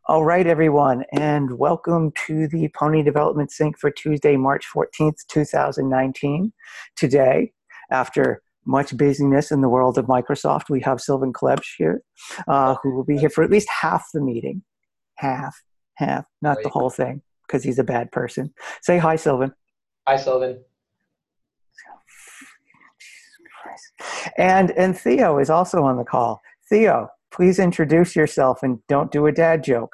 All right, everyone, and welcome to the Pony Development Sync for Tuesday, March 14th, 2019. Today, after much busyness in the world of Microsoft, we have Sylvan Klebsch here, who will be here for at least half the meeting. Half, not the Right. whole thing, because he's a bad person. Say hi, Sylvan. Hi, Sylvan. And Theo is also on the call. Theo, please introduce yourself and don't do a dad joke.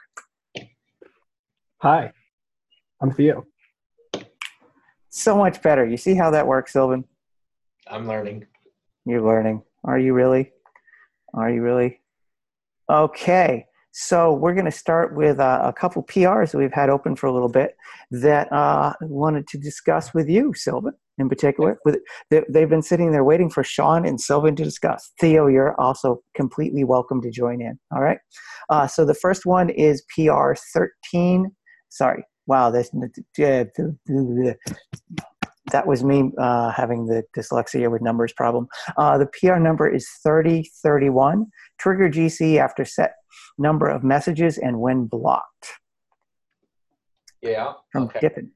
Hi, I'm Theo. So much better. You see how that works, Sylvan? I'm learning. You're learning. Are you really? Are you really? Okay. So we're going to start with a couple PRs that we've had open for a little bit that I wanted to discuss with you, Sylvan, in particular. They've been sitting there waiting for Sean and Sylvan to discuss. Theo, you're also completely welcome to join in. All right. So the first one is PR 13. Sorry. Wow. That was me having the dyslexia with numbers problem. The PR number is 3031. Trigger GC after set number of messages and when blocked. Yeah. From Okay. Dippin.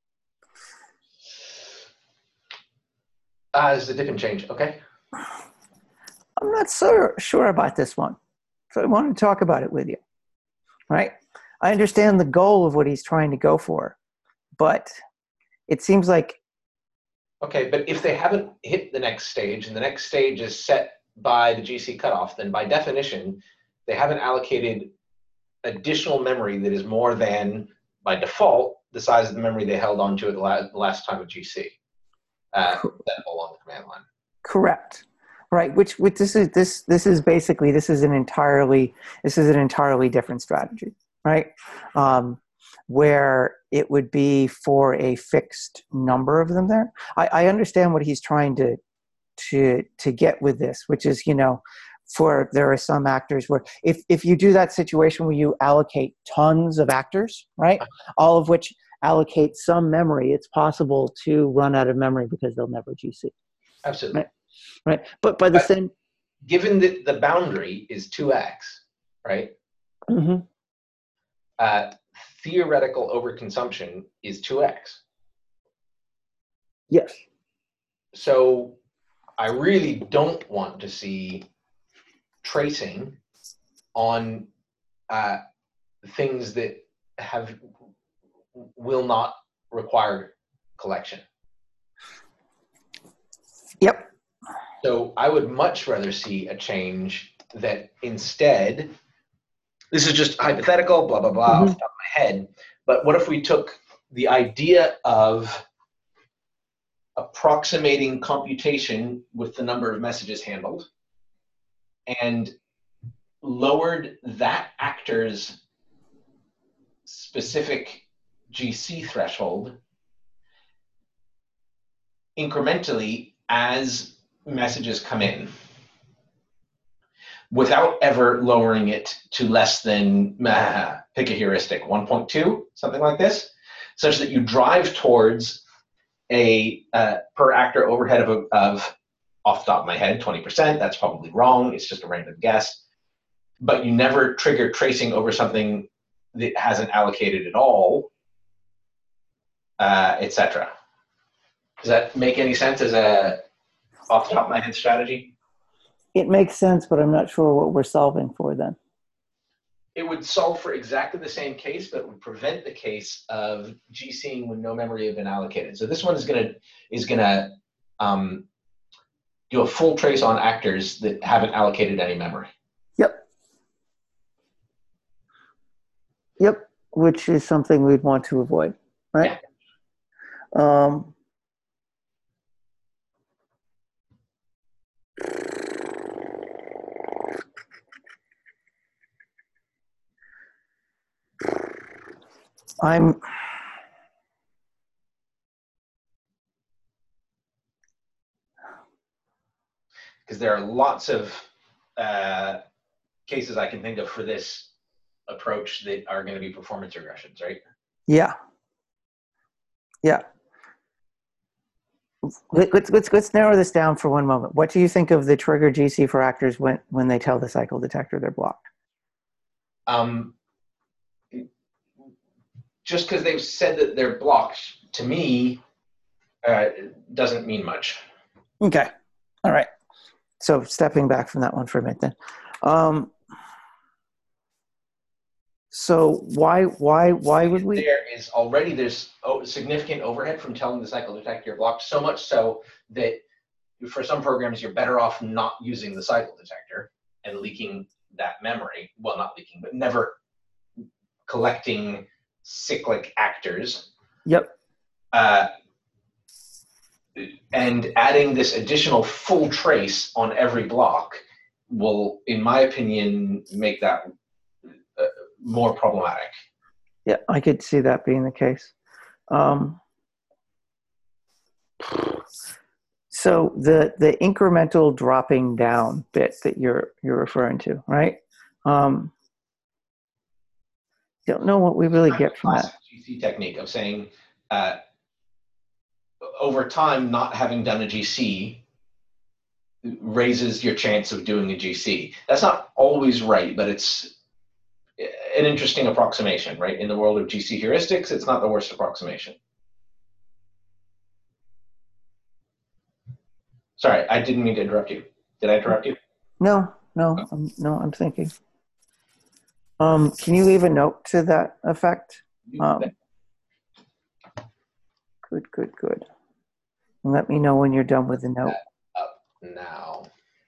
This is a different change. Okay. I'm not so sure about this one. So I wanted to talk about it with you. Right? I understand the goal of what he's trying to go for, but it seems like Okay, but if they haven't hit the next stage and the next stage is set by the GC cutoff, then by definition, they haven't allocated additional memory that is more than, by default, the size of the memory they held onto at the last time of GC. That along the command line. correct. Right, which this is basically an entirely different strategy, right? Where it would be for a fixed number of them there. I understand what he's trying to get with this, which is, for there are some actors where if you do that situation where you allocate tons of actors, right, all of which allocate some memory, it's possible to run out of memory because they'll never GC. Absolutely. Right. But by the same, given that the boundary is 2x, right? Mm-hmm. Theoretical overconsumption is 2x. Yes. So I really don't want to see tracing on things that will not require collection. Yep. So I would much rather see a change that instead, this is just hypothetical, blah, blah, blah, off the top of my head, but what if we took the idea of approximating computation with the number of messages handled and lowered that actor's specific GC threshold incrementally as messages come in without ever lowering it to less than, pick a heuristic, 1.2, something like this, such that you drive towards a per actor overhead of, off the top of my head, 20%. That's probably wrong. It's just a random guess. But you never trigger tracing over something that hasn't allocated at all, etc. Does that make any sense as a off the top of my head strategy? It makes sense, but I'm not sure what we're solving for then. It would solve for exactly the same case, but would prevent the case of GCing when no memory had been allocated. So this one is gonna do a full trace on actors that haven't allocated any memory. Yep, which is something we'd want to avoid, right? Yeah. Because there are lots of cases I can think of for this approach that are going to be performance regressions, right? Yeah. Let's narrow this down for one moment. What do you think of the trigger GC for actors when they tell the cycle detector they're blocked? just because they've said that they're blocked, to me, doesn't mean much. Okay. All right. So stepping back from that one for a minute then. So why would we? There's significant overhead from telling the cycle detector you're blocked, so much so that for some programs you're better off not using the cycle detector and leaking that memory. Well, not leaking, but never collecting cyclic actors. Yep. And adding this additional full trace on every block will, in my opinion, make that more problematic. Yeah, I could see that being the case. So the incremental dropping down bit that you're referring to, right? Don't know what we really get from that. GC technique of saying over time, not having done a GC raises your chance of doing a GC. That's not always right, but it's an interesting approximation, right? In the world of GC heuristics, it's not the worst approximation. Sorry, I didn't mean to interrupt you. Did I interrupt you? No, I'm thinking. Can you leave a note to that effect? Good. Let me know when you're done with the note. Up now.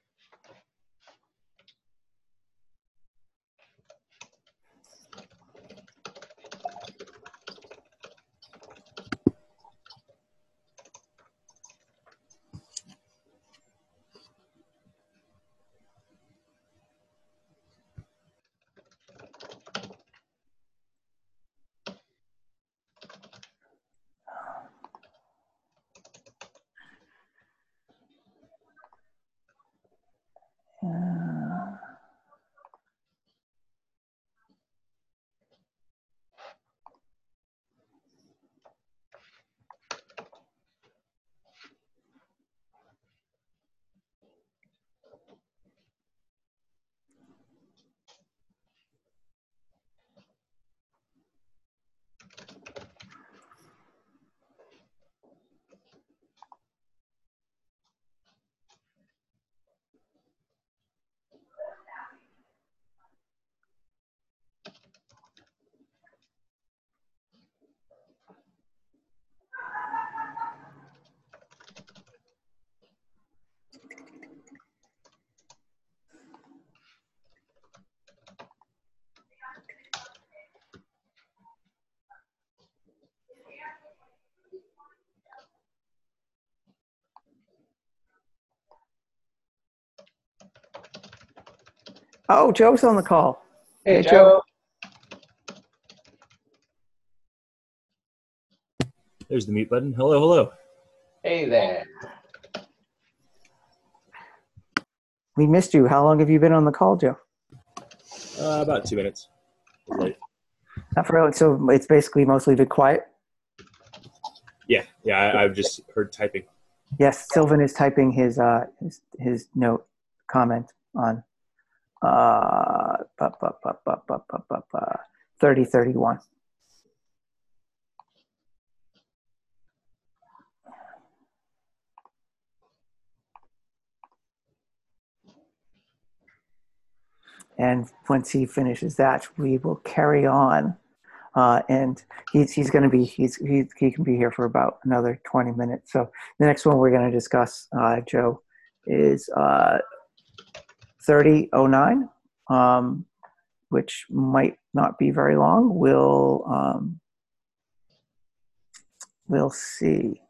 Oh, Joe's on the call. Hey, Joe. There's the mute button. Hello. Hey there. We missed you. How long have you been on the call, Joe? About 2 minutes. Late. Not for real. So it's basically mostly been quiet? Yeah, I've just heard typing. Yes, Sylvan is typing his note comment on 3031. And once he finishes that, we will carry on. And he can be here for about another 20 minutes. So the next one we're going to discuss, Joe, is 3009, which might not be very long. We'll see.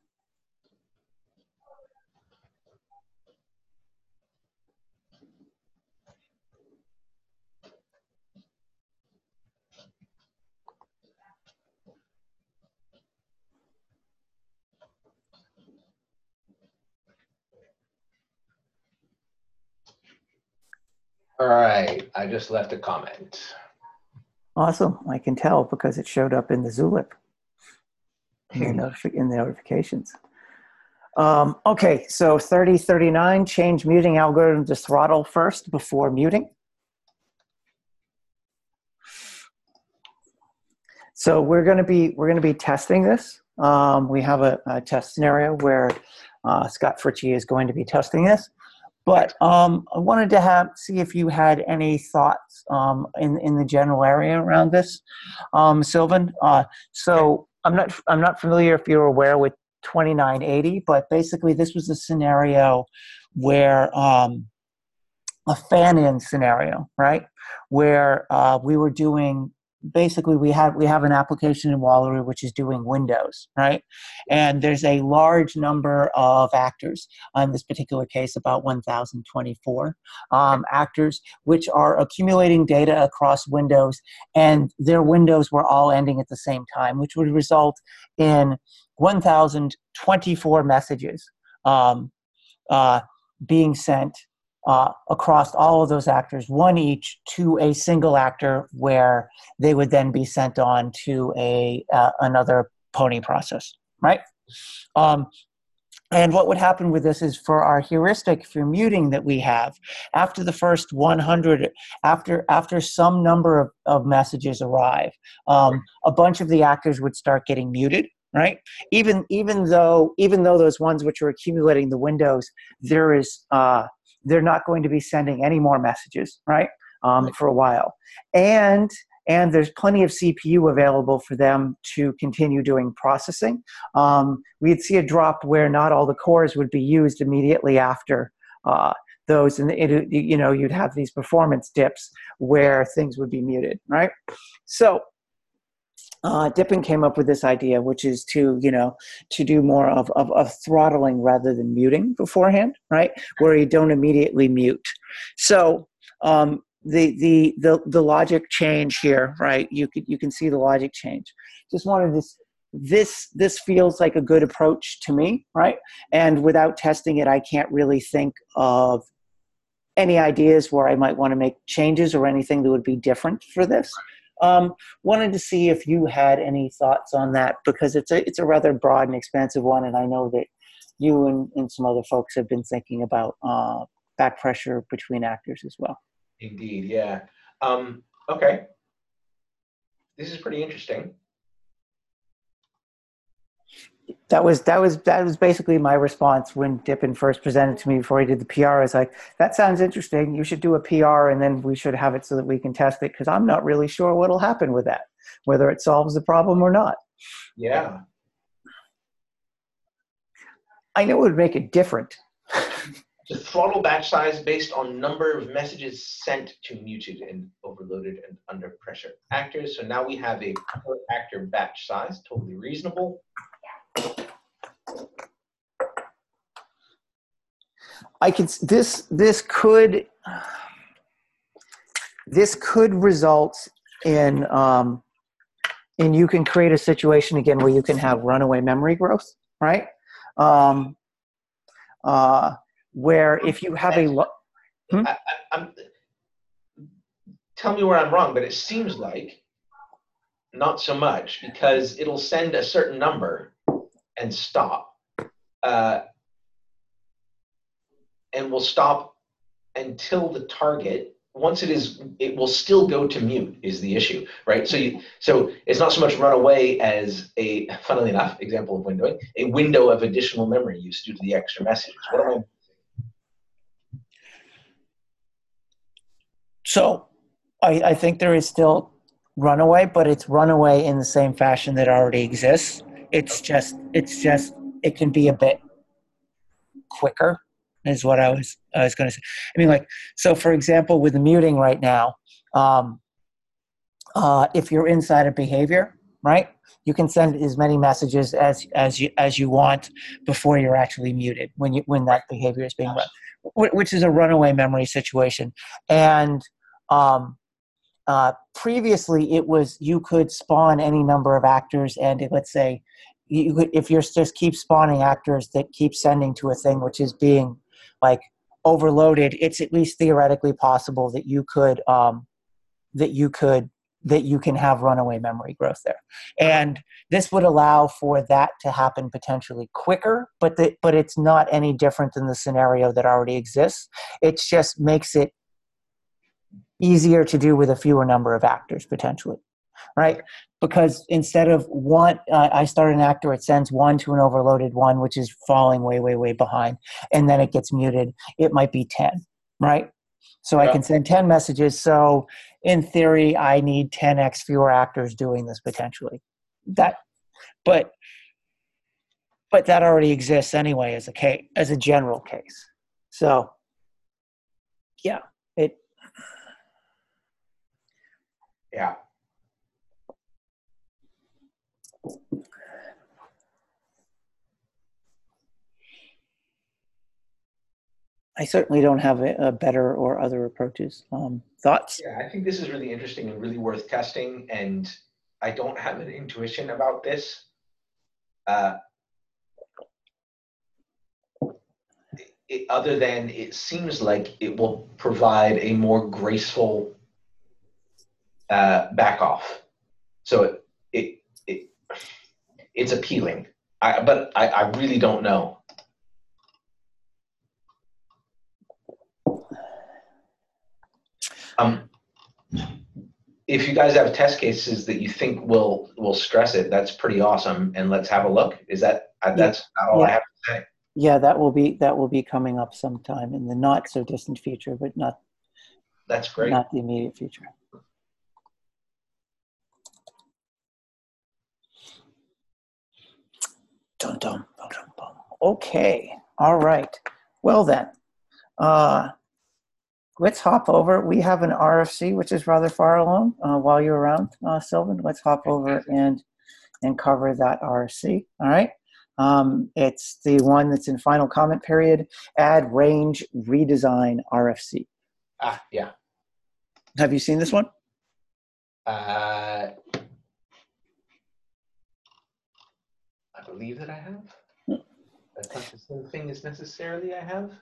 All right, I just left a comment. Awesome. I can tell because it showed up in the Zulip in the notifications. Okay, so 3039, change muting algorithm to throttle first before muting. So we're going to be testing this. We have a test scenario where Scott Fritchie is going to be testing this. But I wanted to see if you had any thoughts in the general area around this, Sylvan. So I'm not familiar if you're aware with 2980, but basically this was a scenario where a fan-in scenario, right? Where we were doing. Basically, we have an application in Wallery which is doing Windows, right? And there's a large number of actors. In this particular case, about 1,024 actors, which are accumulating data across Windows, and their windows were all ending at the same time, which would result in 1,024 messages being sent across all of those actors, one each, to a single actor, where they would then be sent on to another pony process, right? And what would happen with this is, for our heuristic for muting that we have, after the first 100, after some number of messages arrive, a bunch of the actors would start getting muted, right? Even though those ones which are accumulating the windows, they're not going to be sending any more messages, right? For a while. And there's plenty of CPU available for them to continue doing processing. We'd see a drop where not all the cores would be used immediately after those, and you'd have these performance dips where things would be muted, right? So Dippin came up with this idea, which is to do more of throttling rather than muting beforehand, right? Where you don't immediately mute. So the logic change here, right? You can see the logic change. Just wanted this feels like a good approach to me, right? And without testing it, I can't really think of any ideas where I might want to make changes or anything that would be different for this. Wanted to see if you had any thoughts on that, because it's a rather broad and expansive one, and I know that you and some other folks have been thinking about back pressure between actors as well. Indeed, yeah. Okay. This is pretty interesting. That was basically my response when Dippin first presented to me before he did the PR. I was like, that sounds interesting. You should do a PR, and then we should have it so that we can test it, because I'm not really sure what'll happen with that, whether it solves the problem or not. Yeah. I know it would make it different. The throttle batch size based on number of messages sent to muted and overloaded and under pressure actors. So now we have a per actor batch size, totally reasonable. This could result in you can create a situation again where you can have runaway memory growth, right? Where if you have tell me where I'm wrong, but it seems like not so much, because it'll send a certain number and stop, and will stop until the target. Once it will still go to mute is the issue, right? So it's not so much run away as funnily enough, example of windowing, a window of additional memory use due to the extra messages. What am I? So I think there is still runaway, but it's runaway in the same fashion that already exists. It's just it can be a bit quicker, is what I was going to say. I mean, like, so for example, with the muting right now, if you're inside of behavior, right, you can send as many messages as you want before you're actually muted when that behavior is being run, which is a runaway memory situation. And previously, it was you could spawn any number of actors, and let's say if you're just keep spawning actors that keep sending to a thing which is being like overloaded, it's at least theoretically possible that you can have runaway memory growth there, and this would allow for that to happen potentially quicker. But it's not any different than the scenario that already exists. It just makes it easier to do with a fewer number of actors potentially. right? Because instead of one, I start an actor, it sends one to an overloaded one, which is falling way, way, way behind, and then it gets muted. It might be 10, right? So I can send 10 messages. So in theory, I need 10x fewer actors doing this potentially. But that already exists anyway as a general case. So yeah, Yeah. I certainly don't have a better or other approaches. Thoughts? Yeah, I think this is really interesting and really worth testing. And I don't have an intuition about this. Other than it seems like it will provide a more graceful back off. So it's appealing. But I really don't know. If you guys have test cases that you think will stress it, that's pretty awesome. And let's have a look. That's all I have to say. Yeah, that will be coming up sometime in the not so distant future, but that's great. Not the immediate future. Dum, dum, dum, dum, dum. Okay, all right. Well then, let's hop over. We have an RFC which is rather far along. While you're around, Sylvan, let's hop over and cover that RFC. All right. It's the one that's in final comment period. Add range redesign RFC. Yeah. Have you seen this one? I believe that I have. That's not the same thing as necessarily I have.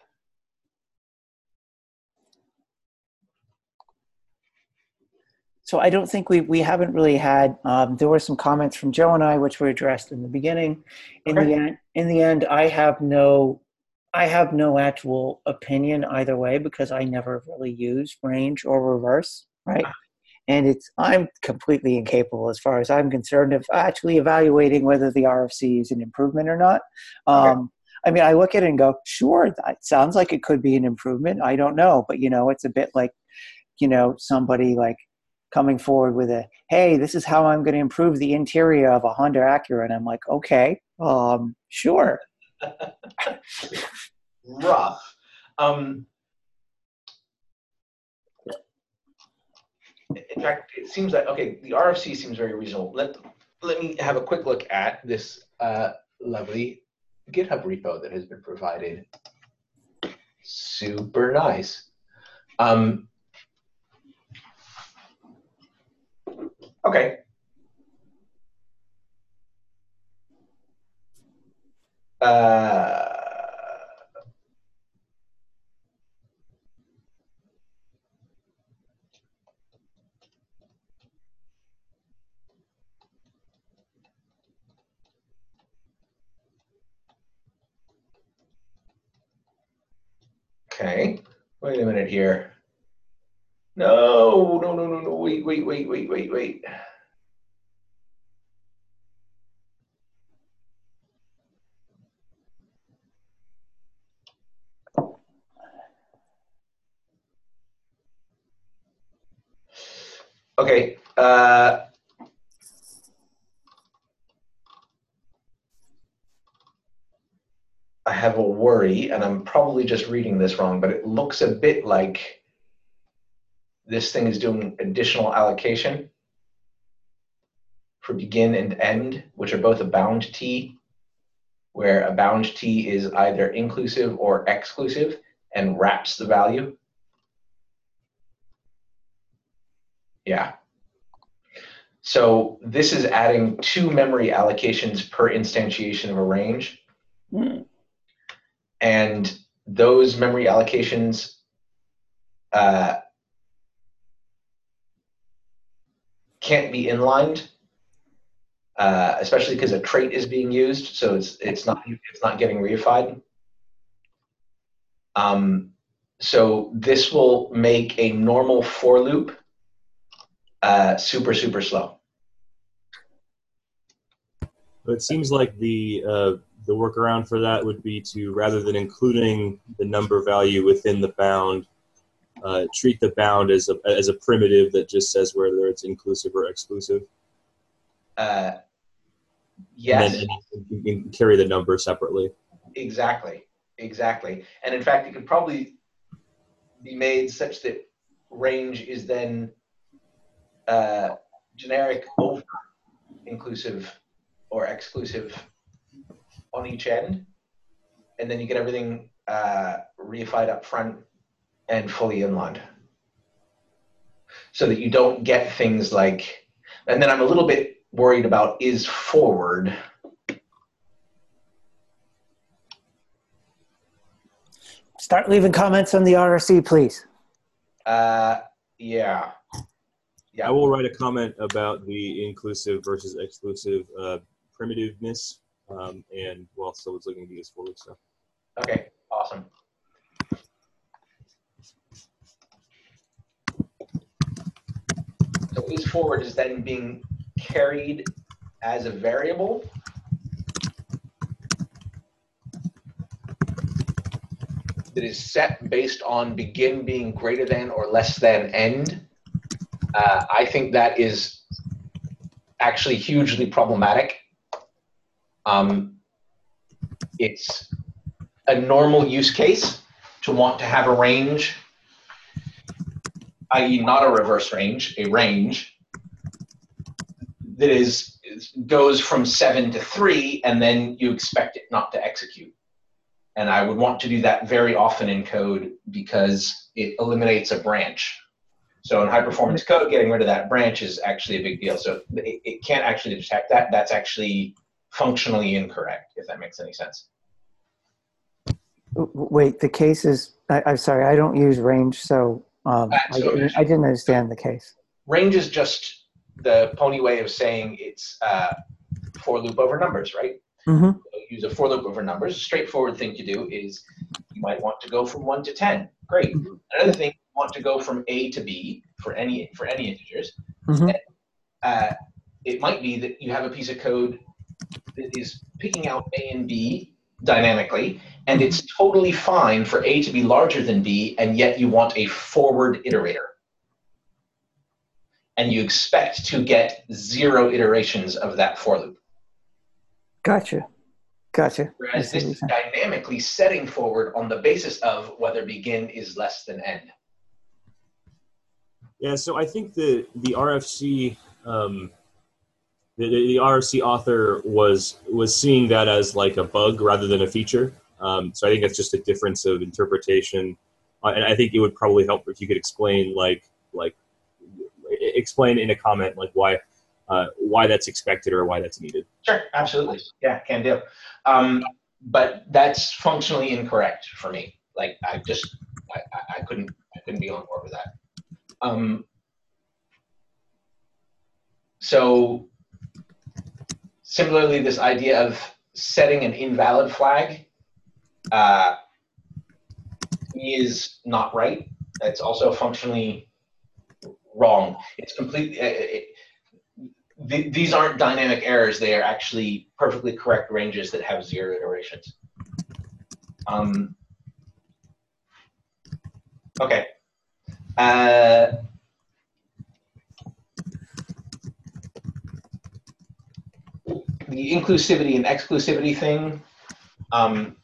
So I don't think we haven't really had. There were some comments from Joe and I, which were addressed in the beginning. In the end, I have no actual opinion either way because I never really use range or reverse, right? And I'm completely incapable, as far as I'm concerned, of actually evaluating whether the RFC is an improvement or not. I mean, I look at it and go, sure, that sounds like it could be an improvement. I don't know, but it's a bit like, somebody like coming forward with hey, this is how I'm going to improve the interior of a Honda Acura. And I'm like, okay, sure. Rough. In fact, it seems like, okay, the RFC seems very reasonable. Let me have a quick look at this lovely GitHub repo that has been provided. Super nice. Okay. Okay, wait a minute here. No, wait. Okay, I have a worry, and I'm probably just reading this wrong, but it looks a bit like this thing is doing additional allocation for begin and end, which are both a bound T, where a bound T is either inclusive or exclusive and wraps the value. Yeah. So this is adding 2 memory allocations per instantiation of a range. And those memory allocations can't be inlined, especially because a trait is being used, so it's not getting reified. So this will make a normal for loop super, super slow. It seems like the workaround for that would be to, rather than including the number value within the bound, treat the bound as a primitive that just says whether it's inclusive or exclusive. Yes. And then you can carry the number separately. Exactly. And in fact, it could probably be made such that range is then generic over inclusive or exclusive on each end, and then you get everything reified up front and fully inlined, so that you don't get things like. And then I'm a little bit worried about is forward. Start leaving comments on the RRC, please. Yeah. I will write a comment about the inclusive versus exclusive primitiveness, and while someone's looking at these forward stuff. Okay, awesome. So is forward is then being carried as a variable. That is set based on begin being greater than or less than end. I think that is actually hugely problematic. It's a normal use case to want to have a range, i.e. not a reverse range, a range that goes from 7 to 3, and then you expect it not to execute. And I would want to do that very often in code because it eliminates a branch. So in high performance code, getting rid of that branch is actually a big deal. So it can't actually detect that. That's actually functionally incorrect, if that makes any sense. Wait, the case is, I'm sorry, I don't use range, so I didn't understand the case. Range is just the pony way of saying it's for loop over numbers, right? Mm-hmm. So use a for loop over numbers. A straightforward thing to do is you might want to go from 1 to 10. Great. Another thing, you want to go from A to B for any integers. Mm-hmm. And, it might be that you have a piece of code that is picking out A and B dynamically, and it's totally fine for A to be larger than B, and yet you want a forward iterator. And you expect to get 0 iterations of that for loop. Gotcha. Whereas this is dynamically setting forward on the basis of whether begin is less than end. Yeah, so I think the RFC the RFC author was seeing that as like a bug rather than a feature. So I think that's just a difference of interpretation, and I think it would probably help if you could explain explain in a comment like why that's expected or why that's needed. Sure, absolutely. Yeah, can do. But that's functionally incorrect for me. Like I couldn't be on board with that. So similarly, this idea of setting an invalid flag is not right. It's also functionally wrong. It's completely. These aren't dynamic errors. They are actually perfectly correct ranges that have 0 iterations. Okay. The inclusivity and exclusivity thing. I'm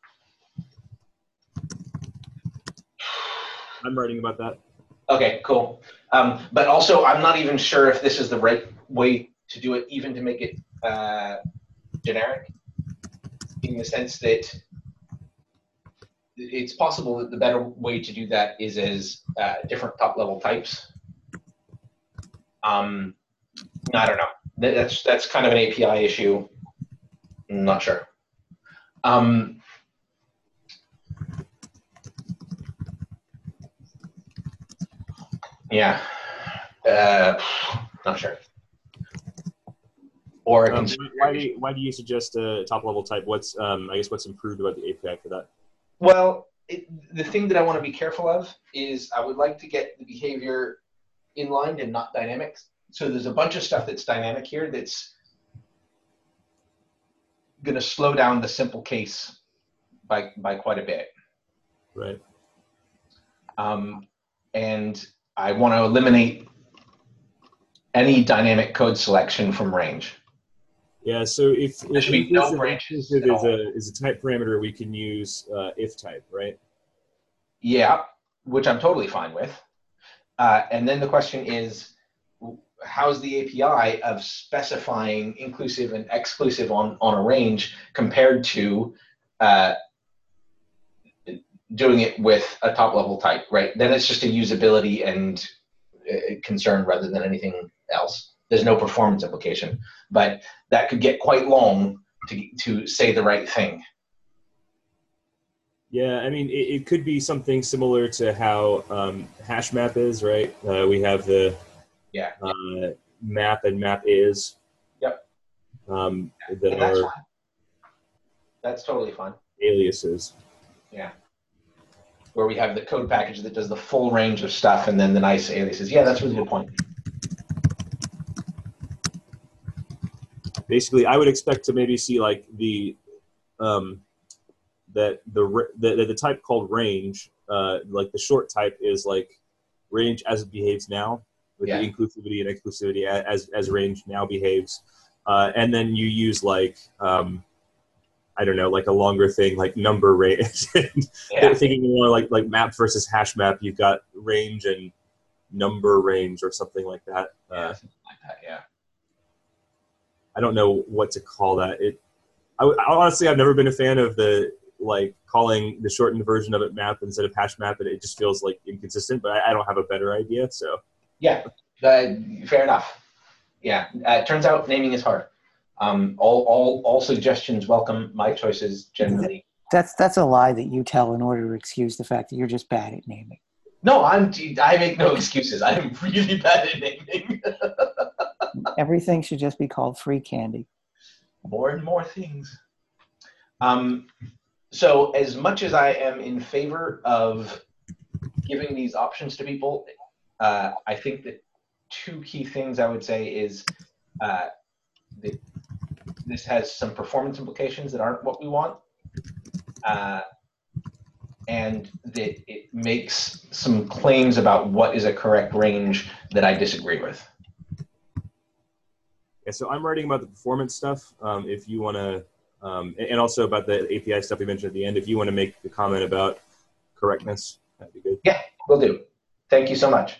writing about that. Okay, cool. But also, I'm not even sure if this is the right way to do it, even to make it generic, in the sense that it's possible that the better way to do that is as different top-level types. I don't know. That's kind of an API issue. I'm not sure. Yeah. Not sure. Or why do you suggest a top-level type? What's I guess what's improved about the API for that? Well, the thing that I want to be careful of is I would like to get the behavior inlined and not dynamic. So there's a bunch of stuff that's dynamic here that's going to slow down the simple case by quite a bit. Right. And I want to eliminate any dynamic code selection from range. Yeah, so if There should be no branches at all. is a type parameter, we can use if type, right? Yeah, which I'm totally fine with. And then the question is, how's the API of specifying inclusive and exclusive on a range compared to doing it with a top-level type, right? Then it's just a usability and concern rather than anything else. There's no performance implication, but that could get quite long to say the right thing. Yeah, I mean, it could be something similar to how hash map is, right? We have the map and map is. Yep. That that's are fine. That's totally fine. Aliases. Yeah. Where we have the code package that does the full range of stuff and then the nice aliases. Yeah, that's a really good point. Basically, I would expect to maybe see like the the type called range, like the short type is like range as it behaves now, with the inclusivity and exclusivity as range now behaves, and then you use like I don't know, like a longer thing like number range. Thinking more like map versus hash map, you've got range and number range or something like that. Something like that, yeah. I don't know what to call that. Honestly, I've never been a fan of the like calling the shortened version of it map instead of hash map, and it just feels like inconsistent. But I don't have a better idea. So yeah, fair enough. Yeah, it turns out naming is hard. All suggestions welcome. My choices generally. That's a lie that you tell in order to excuse the fact that you're just bad at naming. No, I make no excuses. I am really bad at naming. Everything should just be called free candy. More and more things. So as much as I am in favor of giving these options to people, I think that two key things I would say is that this has some performance implications that aren't what we want, and that it makes some claims about what is a correct range that I disagree with. Yeah, so I'm writing about the performance stuff. If you want to, and also about the API stuff we mentioned at the end, if you want to make the comment about correctness, that'd be good. Yeah, will do. Thank you so much.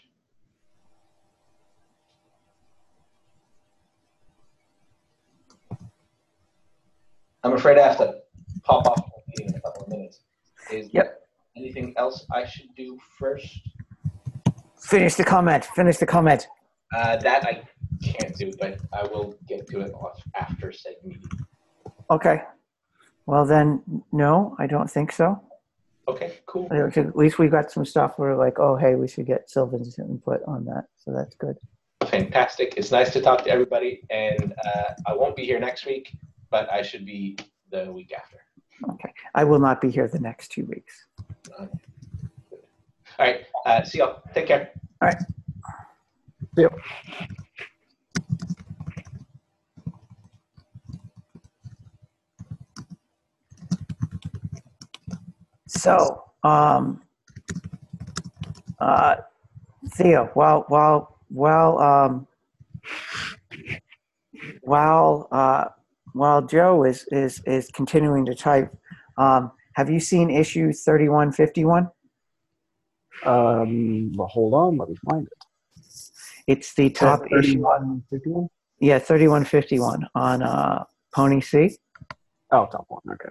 I'm afraid I have to pop off in a couple of minutes. Is there anything else I should do first? Finish the comment. That I can't do, but I will get to it after said meeting. Okay. Well then, no, I don't think so. Okay, cool. At least we got some stuff where like, oh, hey, we should get Sylvan's input on that. So that's good. Fantastic. It's nice to talk to everybody. And I won't be here next week, but I should be the week after. Okay. I will not be here the next 2 weeks. All right. See y'all. Take care. All right. See you. So, Theo, while Joe is continuing to type, have you seen issue 3151? Well, hold on, let me find it. It's the top issue. 3151? Yeah, 3151 on Pony C. Oh, top one. Okay.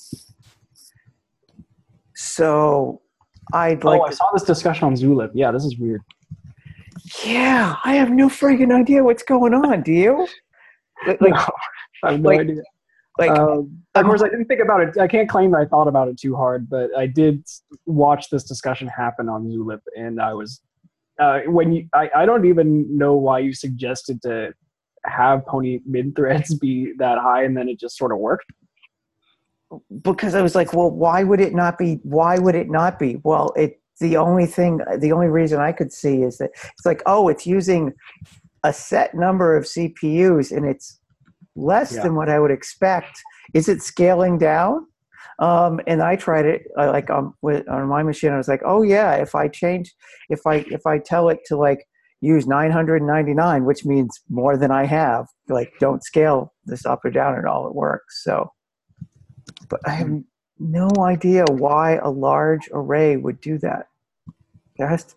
So I'd like. I saw this discussion on Zulip. Yeah, this is weird. Yeah, I have no friggin' idea what's going on. Do you? Like, no, I have no idea. Of course, I didn't think about it. I can't claim that I thought about it too hard, but I did watch this discussion happen on Zulip, and I was I don't even know why you suggested to have Pony mid threads be that high, and then it just sort of worked. Because I was like, well, why would it not be? Well, the only reason I could see is that it's like, oh, it's using a set number of CPUs and it's less than what I would expect. Is it scaling down? And I tried it on my machine. I was like, oh yeah, if I tell it to like use 999, which means more than I have, like don't scale this up or down at all, it works. So, but I have no idea why a large array would do that. There has to,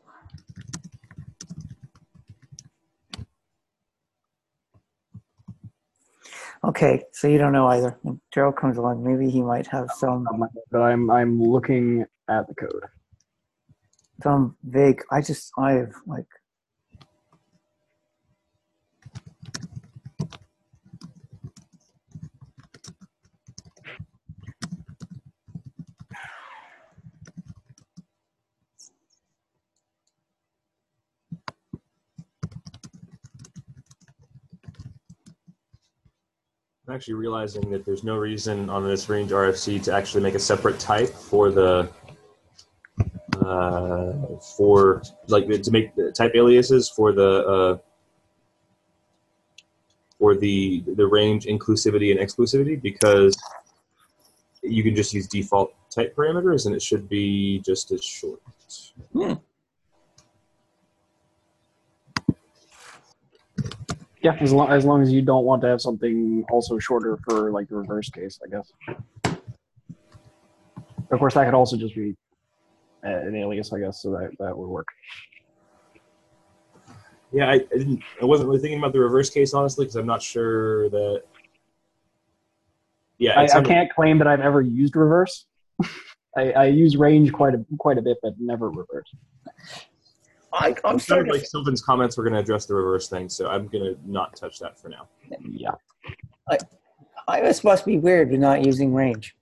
okay, so you don't know either. When Gerald comes along, maybe he might have some. But I'm looking at the code. Some vague. I have like. I'm actually realizing that there's no reason on this range RFC to actually make a separate type for the to make the type aliases for the range inclusivity and exclusivity, because you can just use default type parameters and it should be just as short. Yeah, as long as you don't want to have something also shorter for like the reverse case, I guess. Of course, that could also just be an alias, I guess, so that would work. Yeah, I wasn't really thinking about the reverse case, honestly, because I'm not sure that. Yeah, I can't claim that I've ever used reverse. I use range quite a bit, but never reverse. I'm sort of like Sylvan's comments were going to address the reverse thing, so I'm going to not touch that for now. Yeah. Iris must be weird with not using range.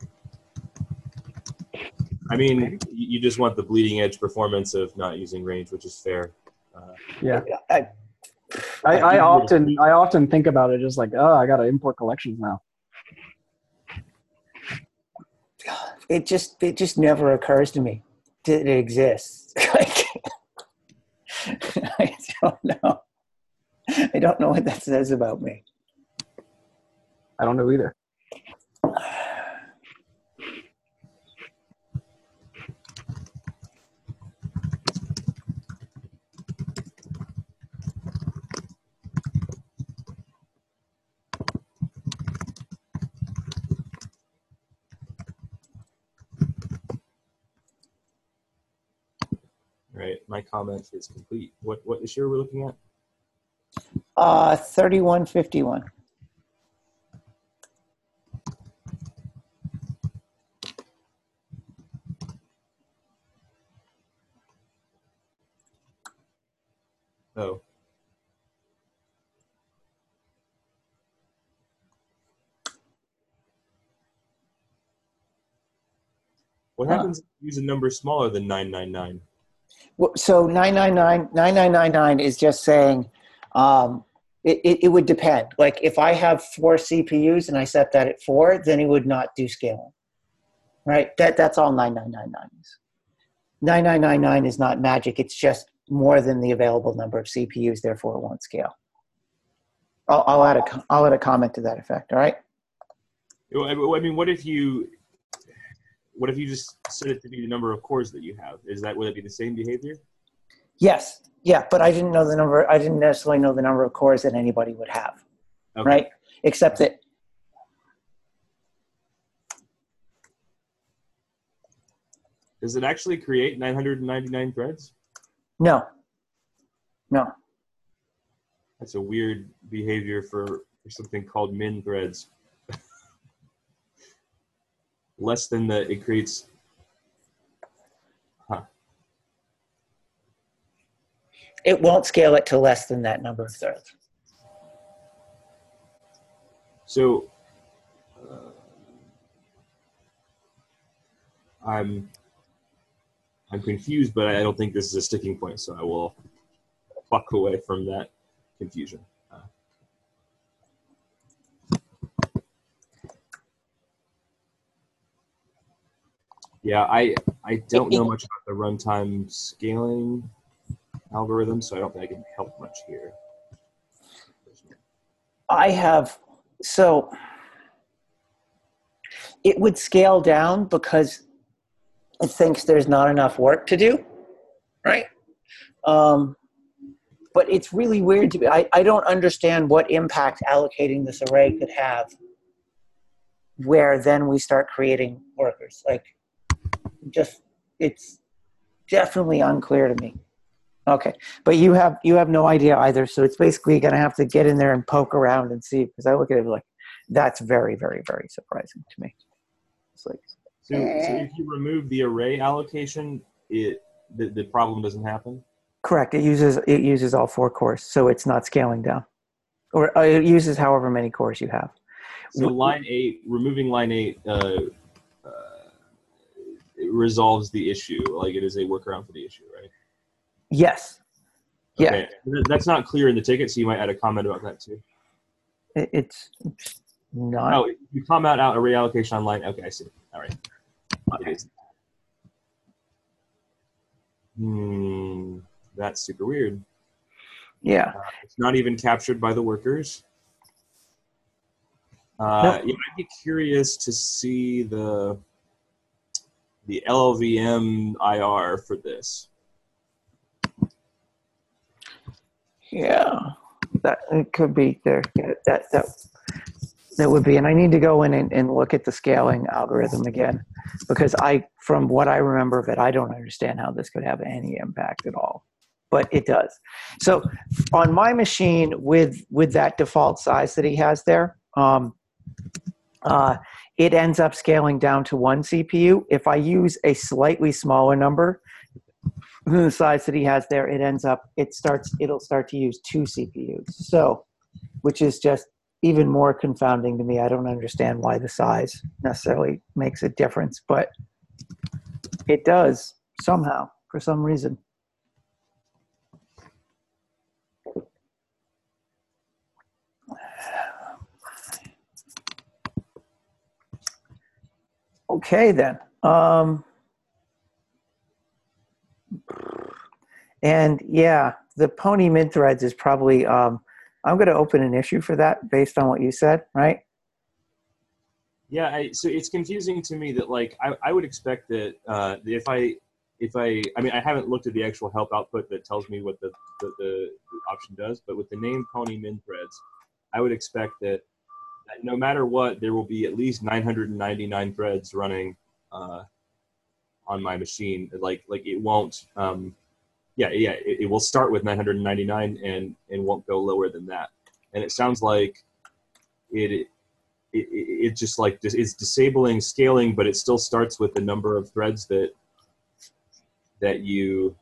I mean, you just want the bleeding edge performance of not using range, which is fair. Yeah. I often think about it just like, oh, I got to import collections now. It just never occurs to me that it exists. I don't know. I don't know what that says about me. I don't know either. Right, my comment is complete. What issue are we looking at? 3151. Oh. What happens if you use a number smaller than 999? Well, so 9999 is just saying it would depend. Like if I have 4 CPUs and I set that at 4, then it would not do scaling. Right? That's all 9999 is. 9999 is not magic. It's just more than the available number of CPUs, therefore it won't scale. I'll add a comment to that effect. All right. I mean, what if you just set it to be the number of cores that you have? Would it be the same behavior? Yes. Yeah, but I didn't know the number. I didn't necessarily know the number of cores that anybody would have. Okay. Right? Except that. Does it actually create 999 threads? No. That's a weird behavior for something called min threads. Less than it creates. Huh. It won't scale it to less than that number of threads. So I'm confused, but I don't think this is a sticking point, so I will fuck away from that confusion. Yeah, I don't know much about the runtime scaling algorithm, so I don't think I can help much here. So it would scale down because it thinks there's not enough work to do, right? But it's really weird to me. I don't understand what impact allocating this array could have where then we start creating workers. Like, it's definitely unclear to me. Okay, but you have no idea either, so it's basically going to have to get in there and poke around and see, because I look at it like, that's very, very, very surprising to me. It's like, so if you remove the array allocation, the problem doesn't happen? Correct. It uses all 4 cores, so it's not scaling down, or it uses however many cores you have. So removing line 8 it resolves the issue. Like, it is a workaround for the issue, right? Yes. Okay. Yeah. That's not clear in the ticket, so you might add a comment about that too. It's not. Oh, you comment out array allocation on line. Okay, I see. All right. Okay. That's super weird. Yeah. It's not even captured by the workers. Nope. Yeah, I'd be curious to see the LLVM IR for this. Yeah, that it could be there. Yeah, that would be, and I need to go in and look at the scaling algorithm again, because from what I remember of it, I don't understand how this could have any impact at all, but it does. So on my machine with that default size that he has there, it ends up scaling down to 1 CPU. If I use a slightly smaller number than the size that he has there, it'll start to use 2 CPUs. So, which is just even more confounding to me. I don't understand why the size necessarily makes a difference, but it does somehow, for some reason. Okay, then. And yeah, the Pony Mint Threads is probably, I'm going to open an issue for that based on what you said, right? Yeah, so it's confusing to me that, like, I would expect that if I mean, I haven't looked at the actual help output that tells me what the option does, but with the name Pony Min Threads, I would expect that no matter what, there will be at least 999 threads running on my machine. Like it won't. It will start with 999 and won't go lower than that. And it sounds like it just like it's disabling scaling, but it still starts with the number of threads that you.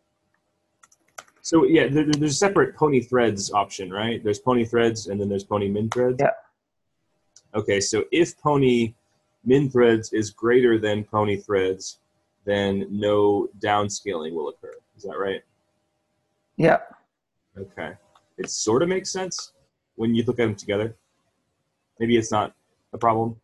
So yeah, there's a separate Pony Threads option, right? There's Pony Threads and then there's Pony Min Threads. Yeah. Okay, so if Pony Min Threads is greater than Pony Threads, then no downscaling will occur. Is that right? Yeah. Okay. It sort of makes sense when you look at them together. Maybe it's not a problem.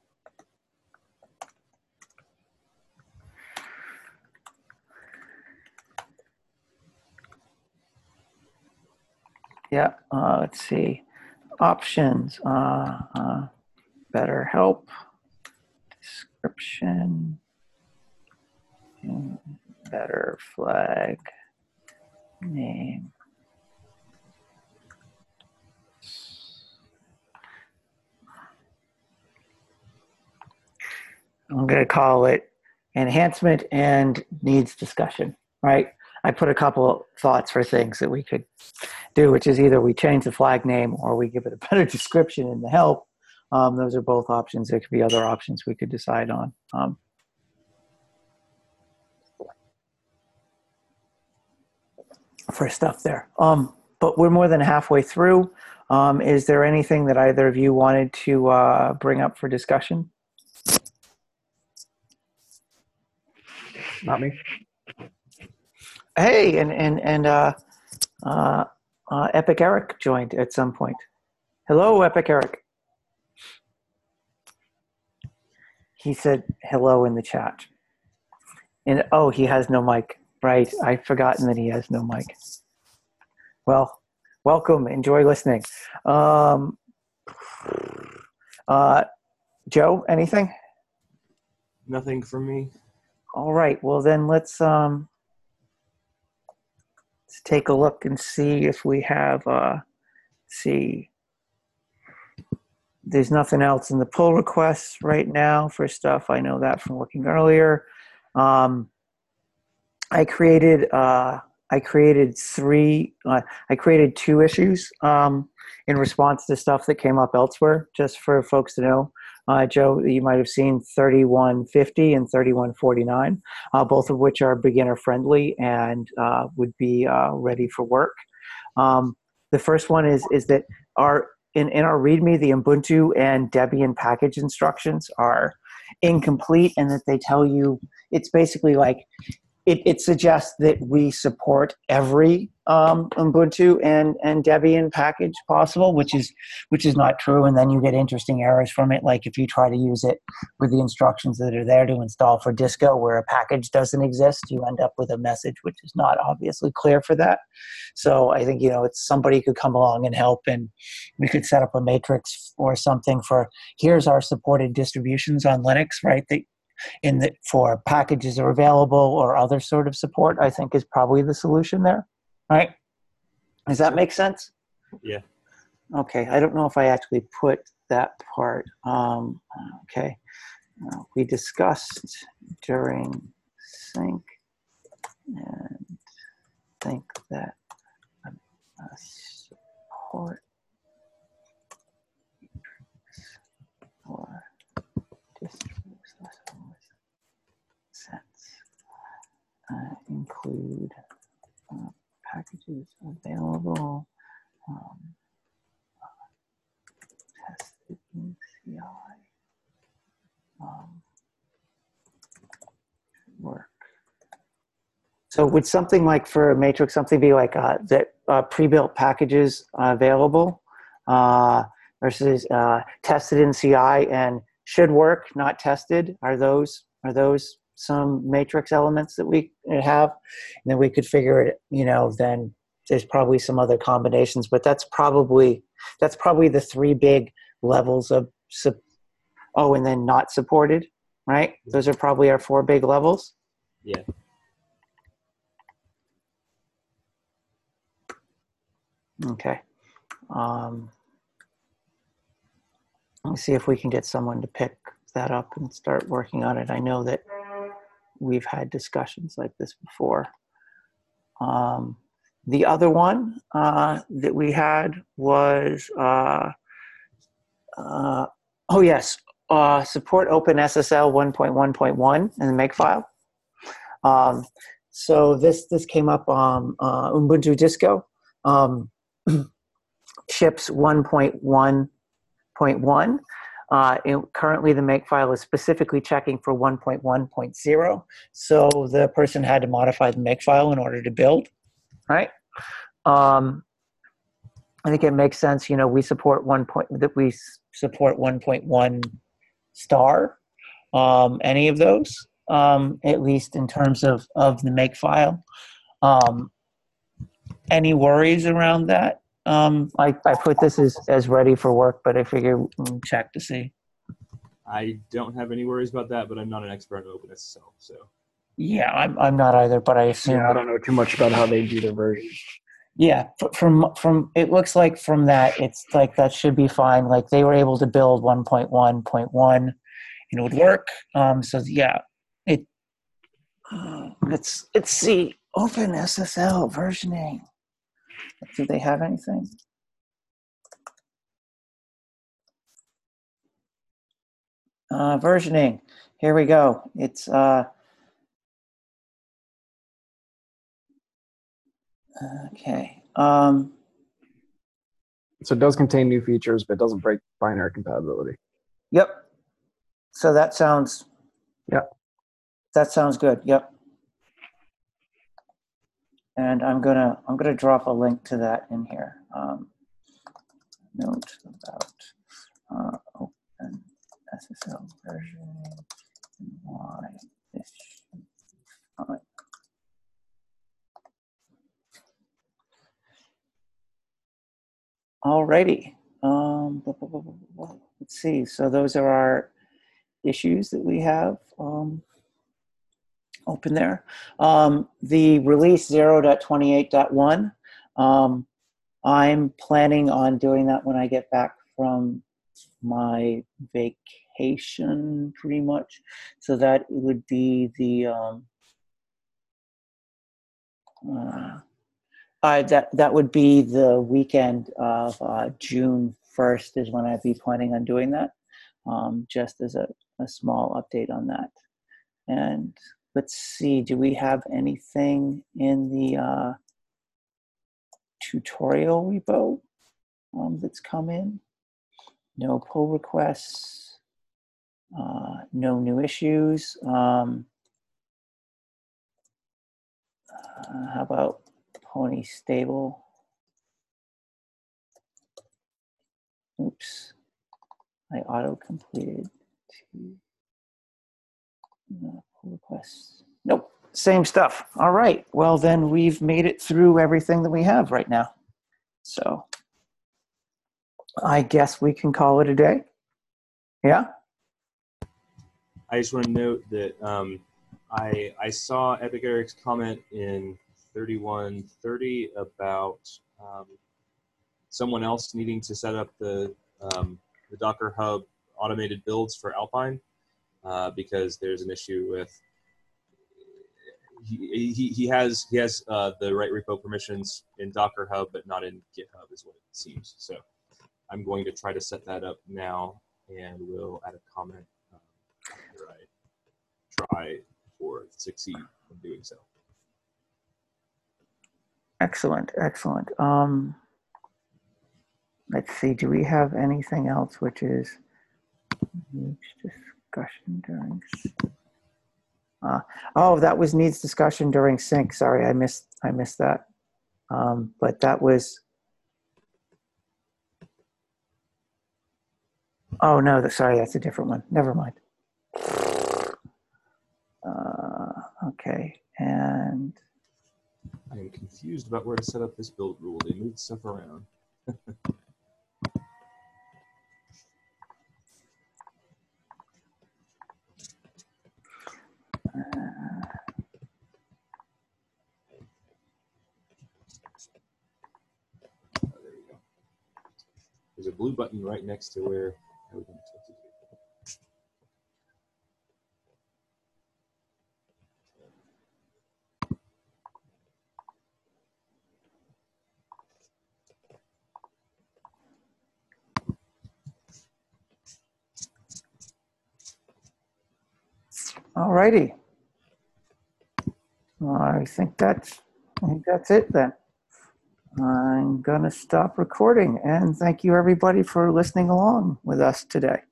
Yeah. Let's see. Options. Better help. Description. Better flag. Name. I'm going to call it enhancement and needs discussion, right? I put a couple thoughts for things that we could do, which is either we change the flag name or we give it a better description in the help. Those are both options. There could be other options we could decide on. For stuff there. But we're more than halfway through. Is there anything that either of you wanted to bring up for discussion? Not me. Hey, and Epic Eric joined at some point. Hello, Epic Eric. He said hello in the chat. And oh, he has no mic. Right. I've forgotten that he has no mic. Well, welcome. Enjoy listening. Joe, anything? Nothing from me. All right. Well, then let's take a look and see if we have. See, there's nothing else in the pull requests right now for stuff. I know that from looking earlier. I created two issues in response to stuff that came up elsewhere, just for folks to know. Joe, you might have seen 3150 and 3149, both of which are beginner friendly and would be ready for work. The first one is that in our README, the Ubuntu and Debian package instructions are incomplete, and that they tell you it's basically like it suggests that we support every Ubuntu and Debian package possible, which is not true. And then you get interesting errors from it, like if you try to use it with the instructions that are there to install for Disco, where a package doesn't exist, you end up with a message which is not obviously clear for that. So I think it's somebody could come along and help, and we could set up a matrix or something for here's our supported distributions on Linux, right? For packages are available or other sort of support, I think is probably the solution there, right? Does that make sense? Yeah. Okay, I don't know if I actually put that part. Okay, we discussed during sync and think that support or include packages available, tested in CI, work. So would something like for a matrix, something be like that pre-built packages available versus tested in CI and should work, not tested? Are those some matrix elements that we have? And then we could figure it, then there's probably some other combinations, but that's probably the three big levels of and then not supported, right? Those are probably our four big levels. Yeah. Okay. Let me see if we can get someone to pick that up and start working on it. I know that we've had discussions like this before. The other one that we had was, support OpenSSL 1.1.1 in the Makefile. So this came up on Ubuntu Disco. Ships 1.1.1. Currently, the Makefile is specifically checking for 1.1.0. So the person had to modify the Makefile in order to build, right? I think it makes sense. We support 1.1 star. Any of those, at least in terms of the Makefile. Any worries around that? I put this as ready for work, but I figure we'll check to see. I don't have any worries about that, but I'm not an expert on OpenSSL, so. Yeah, I'm not either, but I assume. Yeah, I don't know too much about how they do their version. Yeah, from it looks like from that, it's like that should be fine. Like they were able to build 1.1.1, and it would work. So yeah, let's see OpenSSL versioning. Do they have anything? Versioning. Here we go. It's okay. So it does contain new features, but it doesn't break binary compatibility. Yep. So that sounds. Yep. That sounds good. Yep. And I'm gonna drop a link to that in here. Note about OpenSSL versioning and why this should righty. Let's see. So those are our issues that we have open there. The release 0.28.1, I'm planning on doing that when I get back from my vacation, pretty much. So that would be the that would be the weekend of June 1st is when I'd be planning on doing that. Just as a small update on that. And let's see, do we have anything in the tutorial repo that's come in? No pull requests, no new issues. How about Pony Stable? Oops, I auto-completed pull requests. Nope, same stuff. All right, well then we've made it through everything that we have right now. So I guess we can call it a day. Yeah? I just want to note that I saw Epic Eric's comment in 3130 about someone else needing to set up the Docker Hub automated builds for Alpine because there's an issue with he has the right repo permissions in Docker Hub, but not in GitHub, is what it seems. So I'm going to try to set that up now, and we'll add a comment after I try or succeed in doing so. Excellent, excellent. Let's see, do we have anything else which is discussion during oh, that was needs discussion during sync. Sorry, I missed that. But that was, oh no, sorry, that's a different one. Never mind. Okay, and I am confused about where to set up this build rule. They moved stuff around. There we go. There's a blue button right next to where I would want to do. all righty. I think that's it then. I'm gonna stop recording, and thank you everybody for listening along with us today.